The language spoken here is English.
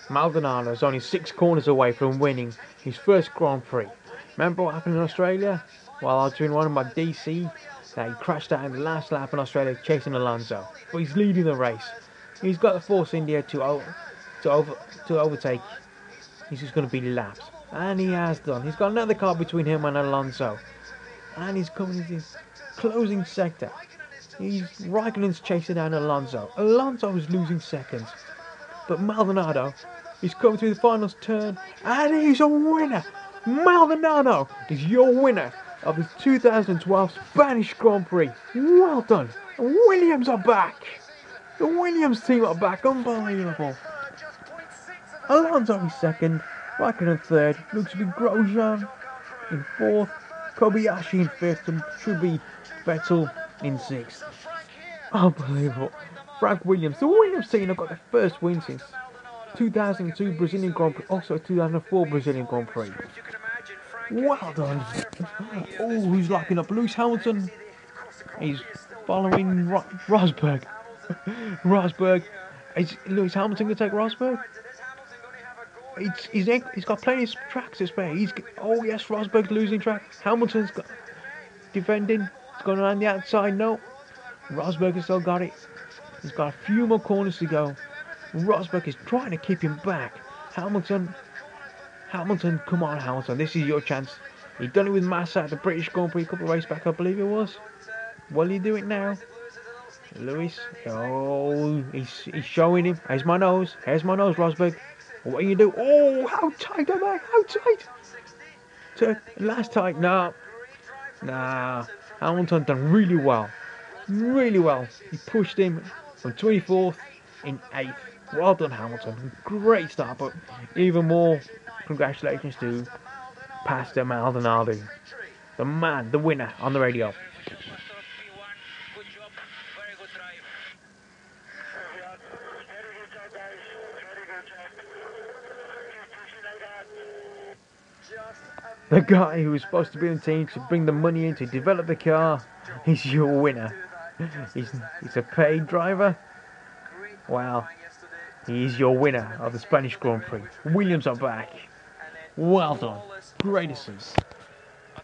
Maldonado is only 6 corners away from winning his first Grand Prix. Remember what happened in Australia? While I was doing one of my DC, that he crashed out in the last lap in Australia chasing Alonso. But he's leading the race. He's got the Force India to overtake. He's just going to be lapped. And he has done. He's got another car between him and Alonso. And he's coming into his closing sector. Raikkonen's chasing down Alonso. Alonso is losing seconds. But Maldonado is coming through the final turn. And he's a winner. Maldonado is your winner of the 2012 Spanish Grand Prix. Well done. Williams are back. The Williams team are back. Unbelievable. Alonso is second. Raikkonen third. Looks to be Grosjean in fourth. Kobayashi in fifth. And should be Vettel in sixth. Unbelievable. Frank Williams. The Williams team have got their first win since 2002 Brazilian Grand Prix. Also 2004 Brillian Grand Prix. Well done. Oh, who's locking up? Lewis Hamilton. He's following Rosberg. Rosberg. Is Lewis Hamilton going to take Rosberg? He's got plenty of tracks to spare. Oh yes, Rosberg's losing track. Hamilton's defending. He's going around the outside. No. Rosberg has still got it. He's got a few more corners to go. Rosberg is trying to keep him back. Hamilton, come on Hamilton, this is your chance. He done it with Massa at the British Grand Prix a couple of races back, I believe it was. Will he do it now? Lewis, oh, he's showing him. Here's my nose, Rosberg. What do you do? Oh, how tight are they? How tight? Last tight, nah. Hamilton done really well. He pushed him from 24th in 8th. Well done, Hamilton. Great start, but even more congratulations to Pastor Maldonado, the man, the winner on the radio. The guy who was supposed to be in the team to bring the money in to develop the car is your winner. He's a paid driver. Wow. He is your winner of the Spanish Grand Prix. Williams are back. Well done. Great assist.